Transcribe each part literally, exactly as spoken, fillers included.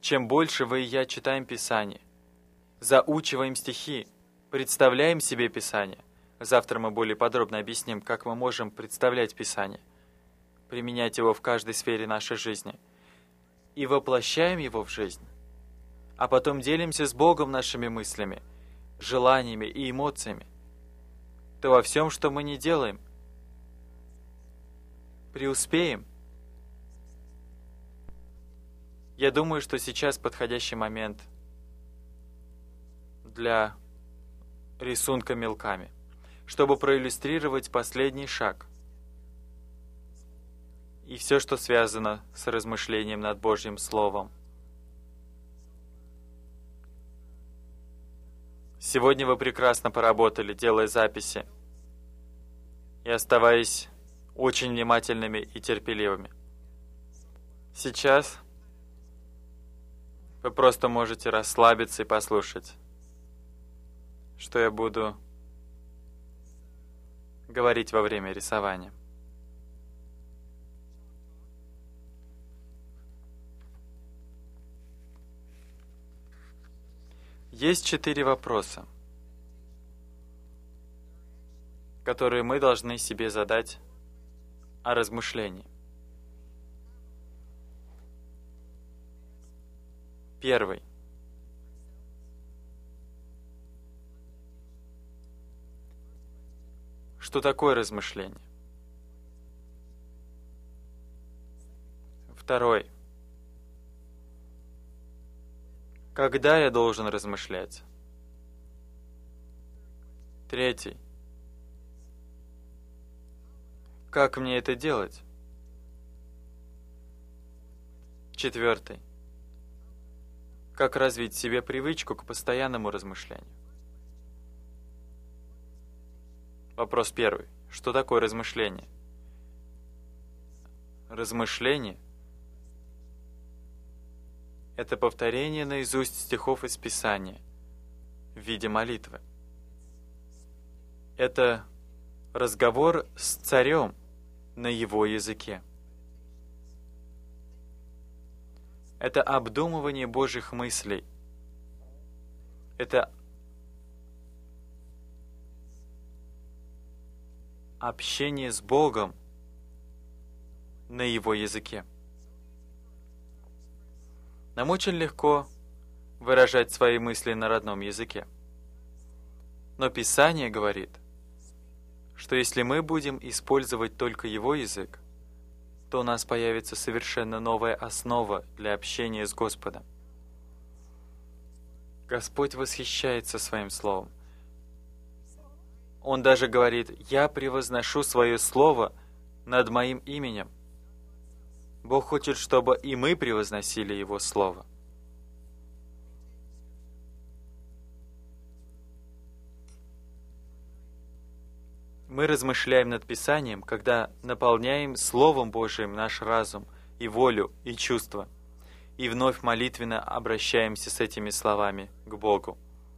Чем больше вы и я читаем Писание, заучиваем стихи, представляем себе Писание. Завтра мы более подробно объясним, как мы можем представлять Писание, применять его в каждой сфере нашей жизни, и воплощаем его в жизнь, а потом делимся с Богом нашими мыслями, желаниями и эмоциями, то во всем, что мы не делаем, преуспеем. Я думаю, что сейчас подходящий момент для рисунка мелками, чтобы проиллюстрировать последний шаг и все, что связано с размышлением над Божьим Словом. Сегодня вы прекрасно поработали, делая записи и оставаясь очень внимательными и терпеливыми. Сейчас вы просто можете расслабиться и послушать, что я буду говорить во время рисования. Есть четыре вопроса, которые мы должны себе задать о размышлении. Первый. Что такое размышление? Второй. Когда я должен размышлять? Третий. Как мне это делать? Четвертый. Как развить в себе привычку к постоянному размышлению? Вопрос первый. Что такое размышление? Размышление – это повторение наизусть стихов из Писания в виде молитвы. Это разговор с царем на его языке. Это обдумывание Божьих мыслей. Это общение с Богом на Его языке. Нам очень легко выражать свои мысли на родном языке. Но Писание говорит, что если мы будем использовать только Его язык, то у нас появится совершенно новая основа для общения с Господом. Господь восхищается Своим Словом. Он даже говорит: «Я превозношу Свое Слово над Моим именем». Бог хочет, чтобы и мы превозносили Его Слово. Мы размышляем над Писанием, когда наполняем Словом Божиим наш разум и волю и чувства, и вновь молитвенно обращаемся с этими словами к Богу.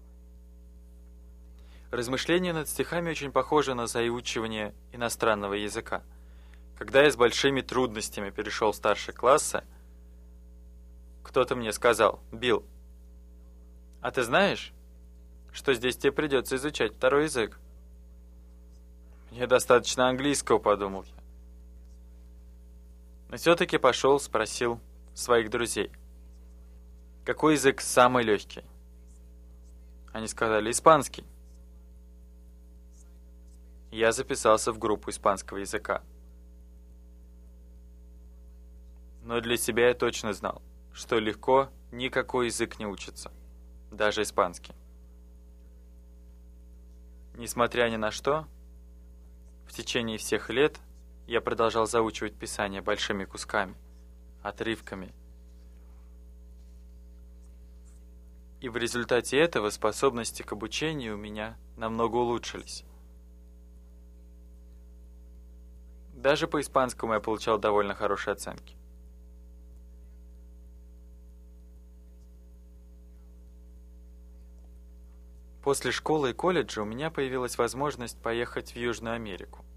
Размышление над стихами очень похоже на заучивание иностранного языка. Когда я с большими трудностями перешел в старшие классы, кто-то мне сказал: «Билл, а ты знаешь, что здесь тебе придется изучать второй язык?» «Мне достаточно английского», — подумал я. Но все-таки пошел, спросил своих друзей: «Какой язык самый легкий?» Они сказали: «Испанский». Я записался в группу испанского языка. Но для себя я точно знал, что легко никакой язык не учится, даже испанский. Несмотря ни на что, в течение всех лет я продолжал заучивать Писание большими кусками, отрывками. И в результате этого способности к обучению у меня намного улучшились. Даже по испанскому я получал довольно хорошие оценки. После школы и колледжа у меня появилась возможность поехать в Южную Америку.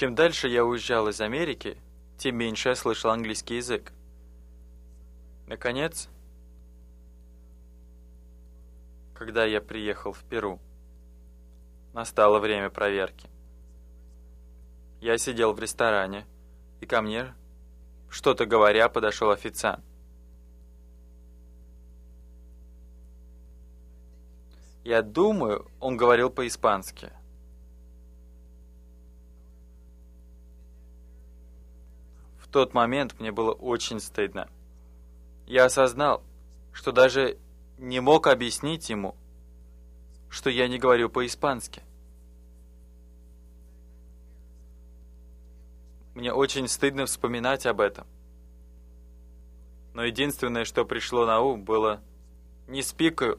Чем дальше я уезжал из Америки, тем меньше я слышал английский язык. Наконец, когда я приехал в Перу, настало время проверки. Я сидел в ресторане, и ко мне, что-то говоря, подошел официант. Я думаю, он говорил по-испански. В тот момент мне было очень стыдно. Я осознал, что даже не мог объяснить ему, что я не говорю по-испански. Мне очень стыдно вспоминать об этом. Но единственное, что пришло на ум, было «не спикаю».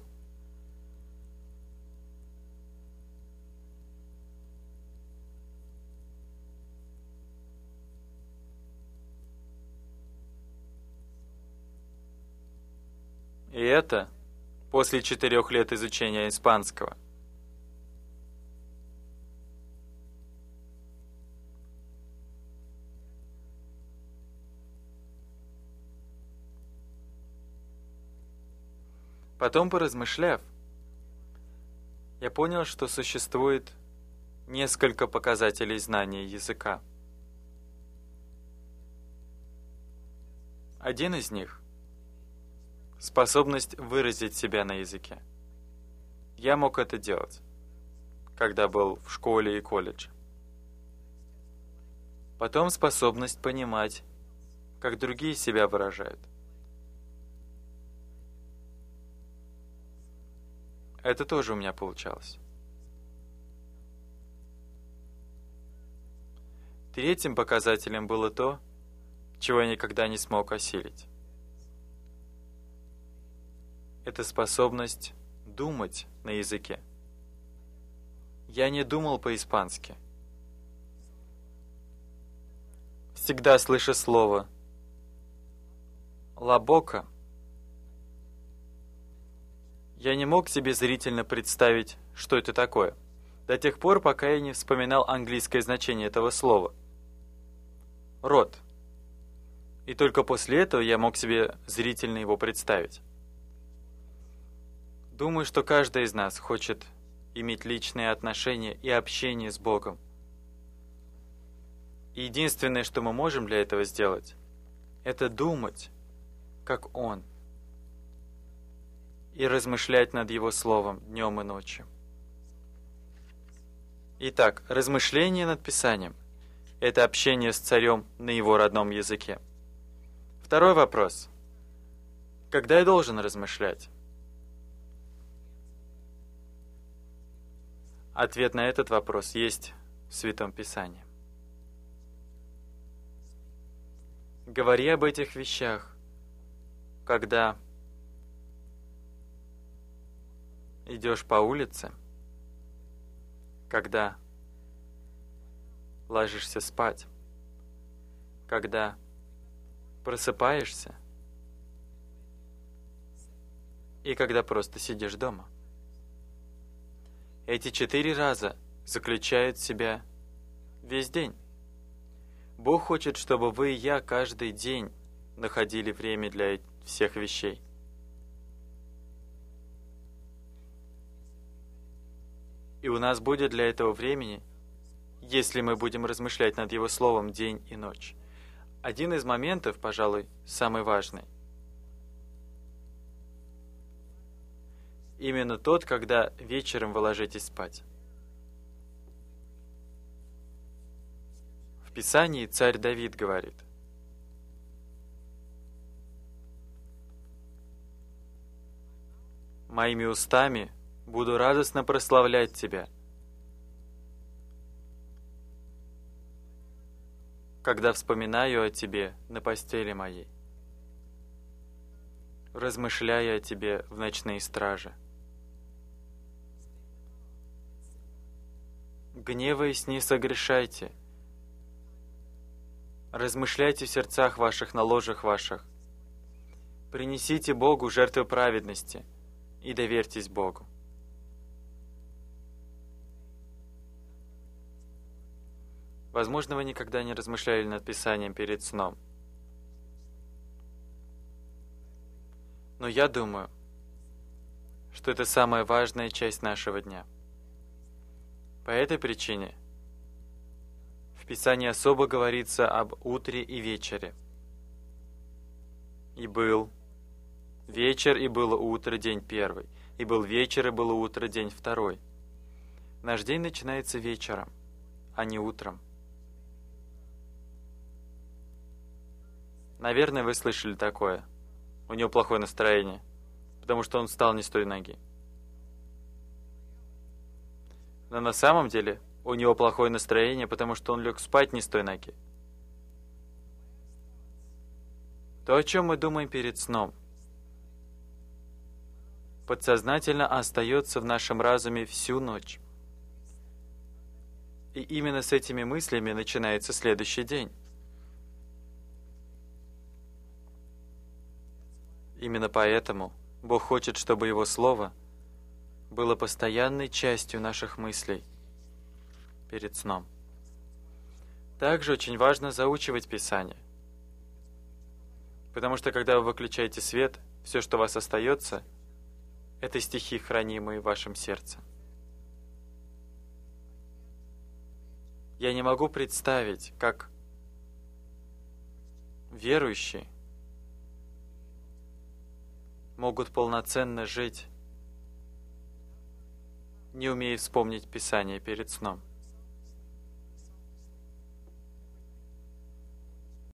И это после четырех лет изучения испанского. Потом, поразмышляв, я понял, что существует несколько показателей знания языка. Один из них — способность выразить себя на языке. Я мог это делать, когда был в школе и колледже. Потом способность понимать, как другие себя выражают. Это тоже у меня получалось. Третьим показателем было то, чего я никогда не смог осилить. Это способность думать на языке. Я не думал по-испански. Всегда слыша слово «ла бока», я не мог себе зрительно представить, что это такое, до тех пор, пока я не вспоминал английское значение этого слова — «рот». И только после этого я мог себе зрительно его представить. Думаю, что каждый из нас хочет иметь личные отношения и общение с Богом. И единственное, что мы можем для этого сделать, это думать, как Он, и размышлять над Его Словом днем и ночью. Итак, размышление над Писанием — это общение с Царем на Его родном языке. Второй вопрос. Когда я должен размышлять? Ответ на этот вопрос есть в Святом Писании. Говори об этих вещах, когда идешь по улице, когда ложишься спать, когда просыпаешься и когда просто сидишь дома. Эти четыре раза заключают в себя весь день. Бог хочет, чтобы вы и я каждый день находили время для всех вещей. И у нас будет для этого времени, если мы будем размышлять над Его Словом день и ночь. Один из моментов, пожалуй, самый важный. Именно тот, когда вечером вы ложитесь спать. В Писании царь Давид говорит: «Моими устами буду радостно прославлять Тебя, когда вспоминаю о Тебе на постели моей, размышляя о Тебе в ночные стражи. Гневаясь, не согрешайте, размышляйте в сердцах ваших на ложах ваших, принесите Богу жертву праведности и доверьтесь Богу». Возможно, вы никогда не размышляли над Писанием перед сном. Но я думаю, что это самая важная часть нашего дня. По этой причине в Писании особо говорится об утре и вечере. И был вечер, и было утро, день первый. И был вечер, и было утро, день второй. Наш день начинается вечером, а не утром. Наверное, вы слышали такое. У него плохое настроение, потому что он встал не с той ноги. Но на самом деле у него плохое настроение, потому что он лег спать не с той ноги. То, о чем мы думаем перед сном, подсознательно остается в нашем разуме всю ночь. И именно с этими мыслями начинается следующий день. Именно поэтому Бог хочет, чтобы Его Слово было постоянной частью наших мыслей перед сном. Также очень важно заучивать Писание. Потому что когда вы выключаете свет, все, что у вас остается, это стихи, хранимые в вашем сердце. Я не могу представить, как верующие могут полноценно жить, не умея вспомнить Писание перед сном.